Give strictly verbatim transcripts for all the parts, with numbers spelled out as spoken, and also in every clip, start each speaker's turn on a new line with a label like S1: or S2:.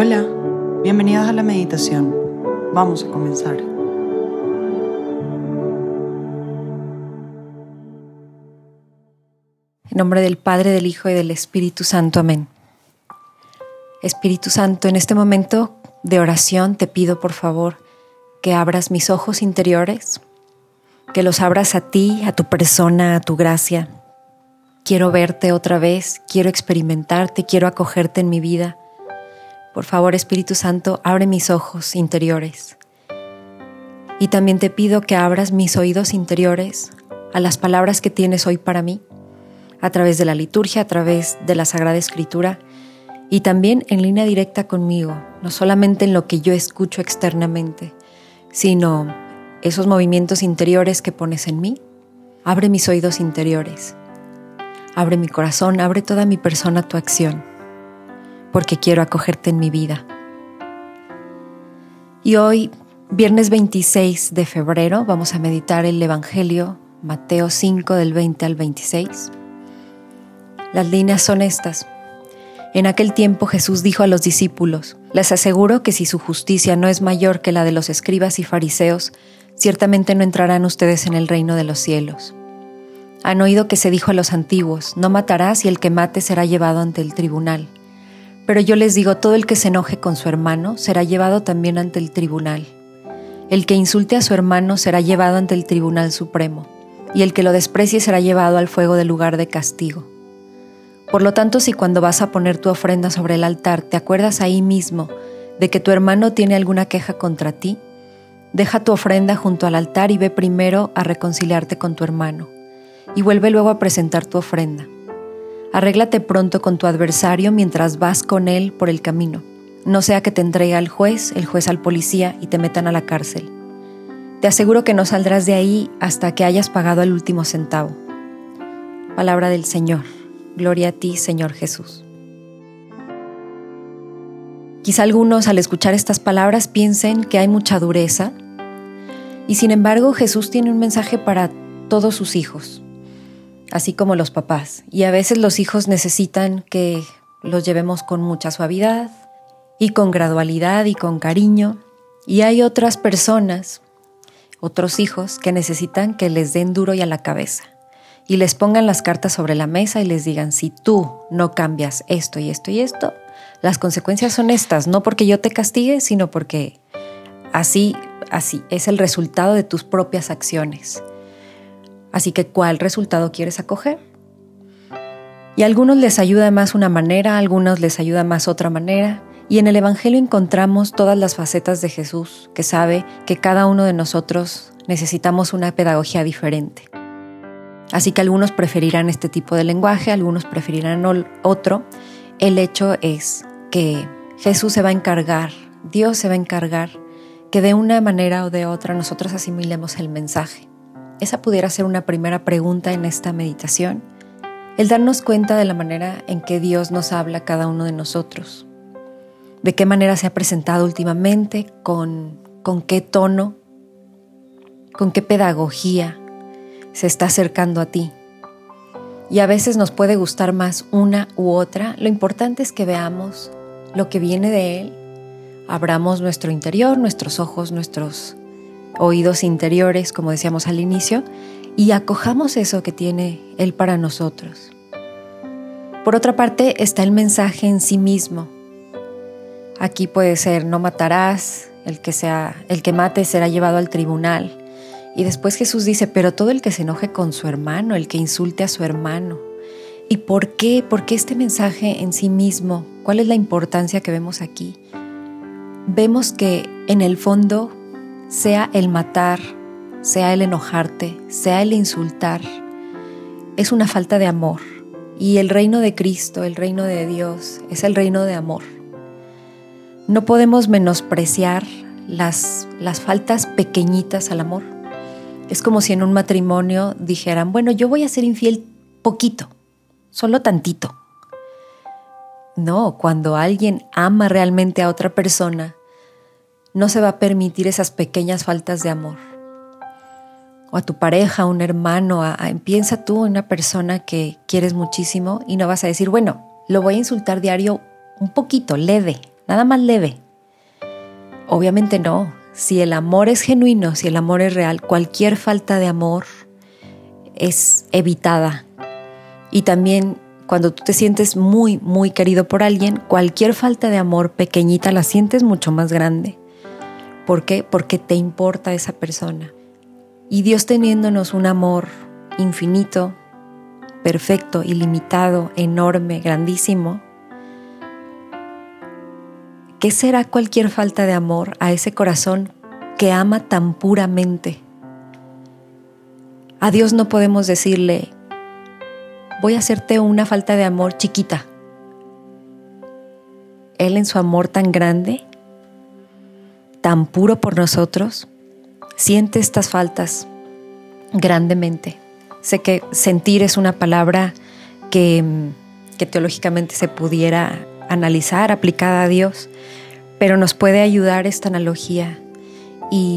S1: Hola, bienvenidos a la meditación. Vamos a comenzar.
S2: En nombre del Padre, del Hijo y del Espíritu Santo. Amén. Espíritu Santo, en este momento de oración te pido por favor que abras mis ojos interiores, que los abras a ti, a tu persona, a tu gracia. Quiero verte otra vez, quiero experimentarte, quiero acogerte en mi vida. Por favor, Espíritu Santo, abre mis ojos interiores. Y también te pido que abras mis oídos interiores a las palabras que tienes hoy para mí, a través de la liturgia, a través de la Sagrada Escritura y también en línea directa conmigo, no solamente en lo que yo escucho externamente, sino esos movimientos interiores que pones en mí. Abre mis oídos interiores, abre mi corazón, abre toda mi persona a tu acción, porque quiero acogerte en mi vida. Y hoy, viernes veintiséis de febrero, vamos a meditar el Evangelio, Mateo cinco, del veinte al veintiséis. Las líneas son estas. En aquel tiempo Jesús dijo a los discípulos: les aseguro que si su justicia no es mayor que la de los escribas y fariseos, ciertamente no entrarán ustedes en el reino de los cielos. Han oído que se dijo a los antiguos: no matarás y el que mate será llevado ante el tribunal. Pero yo les digo, todo el que se enoje con su hermano será llevado también ante el tribunal. El que insulte a su hermano será llevado ante el tribunal supremo, y el que lo desprecie será llevado al fuego del lugar de castigo. Por lo tanto, si cuando vas a poner tu ofrenda sobre el altar te acuerdas ahí mismo de que tu hermano tiene alguna queja contra ti, deja tu ofrenda junto al altar y ve primero a reconciliarte con tu hermano, y vuelve luego a presentar tu ofrenda. Arréglate pronto con tu adversario mientras vas con él por el camino, no sea que te entregue al juez, el juez al policía y te metan a la cárcel. Te aseguro que no saldrás de ahí hasta que hayas pagado el último centavo. Palabra del Señor. Gloria a ti, Señor Jesús. Quizá algunos al escuchar estas palabras piensen que hay mucha dureza, y sin embargo Jesús tiene un mensaje para todos sus hijos, así como los papás. Y a veces los hijos necesitan que los llevemos con mucha suavidad y con gradualidad y con cariño. Y hay otras personas, otros hijos, que necesitan que les den duro y a la cabeza y les pongan las cartas sobre la mesa y les digan: si tú no cambias esto y esto y esto, las consecuencias son estas, no porque yo te castigue, sino porque así, así es el resultado de tus propias acciones. Así que, ¿cuál resultado quieres acoger? Y a algunos les ayuda más una manera, a algunos les ayuda más otra manera. Y en el Evangelio encontramos todas las facetas de Jesús, que sabe que cada uno de nosotros necesitamos una pedagogía diferente. Así que algunos preferirán este tipo de lenguaje, algunos preferirán otro. El hecho es que Jesús se va a encargar, Dios se va a encargar, que de una manera o de otra nosotros asimilemos el mensaje. Esa pudiera ser una primera pregunta en esta meditación, el darnos cuenta de la manera en que Dios nos habla a cada uno de nosotros, de qué manera se ha presentado últimamente, con, con qué tono, con qué pedagogía se está acercando a ti. Y a veces nos puede gustar más una u otra. Lo importante es que veamos lo que viene de Él, abramos nuestro interior, nuestros ojos, nuestros oídos interiores, como decíamos al inicio, y acojamos eso que tiene Él para nosotros. Por otra parte, está el mensaje en sí mismo. Aquí puede ser: no matarás, el que sea, el que mate será llevado al tribunal. Y después Jesús dice: pero todo el que se enoje con su hermano, el que insulte a su hermano. ¿Y por qué? ¿Por qué este mensaje en sí mismo? ¿Cuál es la importancia que vemos aquí? Vemos que en el fondo, sea el matar, sea el enojarte, sea el insultar, es una falta de amor. Y el reino de Cristo, el reino de Dios, es el reino de amor. No podemos menospreciar las, las faltas pequeñitas al amor. Es como si en un matrimonio dijeran: bueno, yo voy a ser infiel poquito, solo tantito. No, cuando alguien ama realmente a otra persona, no se va a permitir esas pequeñas faltas de amor. O a tu pareja, a un hermano, a, a, piensa tú en una persona que quieres muchísimo y no vas a decir: bueno, lo voy a insultar diario un poquito, leve, nada más leve. Obviamente no. Si el amor es genuino, si el amor es real, cualquier falta de amor es evitada. Y también cuando tú te sientes muy, muy querido por alguien, cualquier falta de amor pequeñita la sientes mucho más grande. ¿Por qué? Porque te importa esa persona. Y Dios teniéndonos un amor infinito, perfecto, ilimitado, enorme, grandísimo, ¿qué será cualquier falta de amor a ese corazón que ama tan puramente? A Dios no podemos decirle, voy a hacerte una falta de amor chiquita. Él en su amor tan grande, tan puro por nosotros, siente estas faltas grandemente. Sé que sentir es una palabra que, que teológicamente se pudiera analizar, aplicada a Dios, pero nos puede ayudar esta analogía y,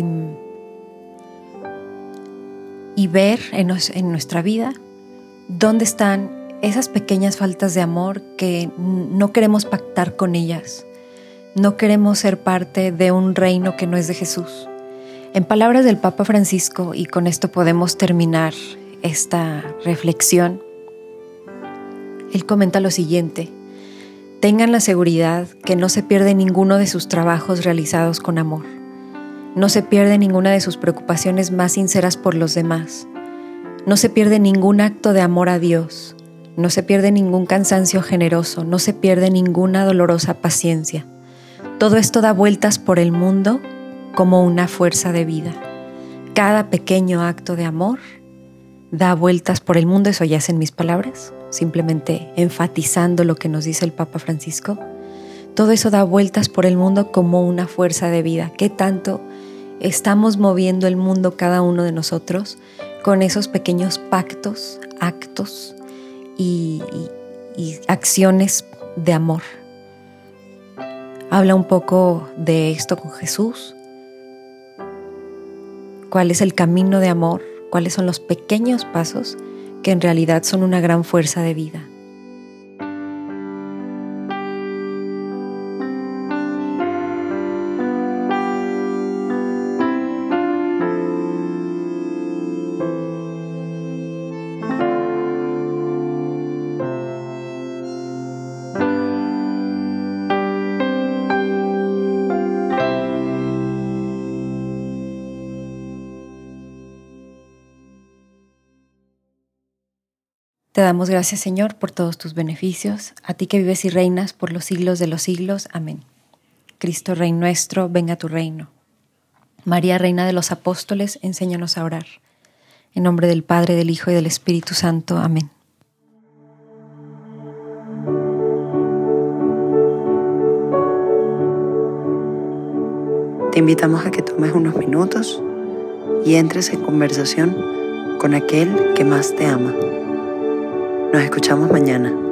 S2: y ver en, nos, en nuestra vida dónde están esas pequeñas faltas de amor que no queremos pactar con ellas. No queremos ser parte de un reino que no es de Jesús. En palabras del Papa Francisco, y con esto podemos terminar esta reflexión, él comenta lo siguiente: tengan la seguridad que no se pierde ninguno de sus trabajos realizados con amor. No se pierde ninguna de sus preocupaciones más sinceras por los demás. No se pierde ningún acto de amor a Dios. No se pierde ningún cansancio generoso. No se pierde ninguna dolorosa paciencia. Todo esto da vueltas por el mundo como una fuerza de vida. Cada pequeño acto de amor da vueltas por el mundo. Eso ya es en mis palabras, simplemente enfatizando lo que nos dice el Papa Francisco. Todo eso da vueltas por el mundo como una fuerza de vida. ¿Qué tanto estamos moviendo el mundo cada uno de nosotros con esos pequeños pactos, actos y, y, y acciones de amor? Habla un poco de esto con Jesús. ¿Cuál es el camino de amor? ¿Cuáles son los pequeños pasos que en realidad son una gran fuerza de vida? Te damos gracias, Señor, por todos tus beneficios, a ti que vives y reinas por los siglos de los siglos. Amén. Cristo, Rey nuestro, venga tu reino. María, Reina de los Apóstoles, enséñanos a orar. En nombre del Padre, del Hijo y del Espíritu Santo. Amén.
S1: Te invitamos a que tomes unos minutos y entres en conversación con aquel que más te ama. Nos escuchamos mañana.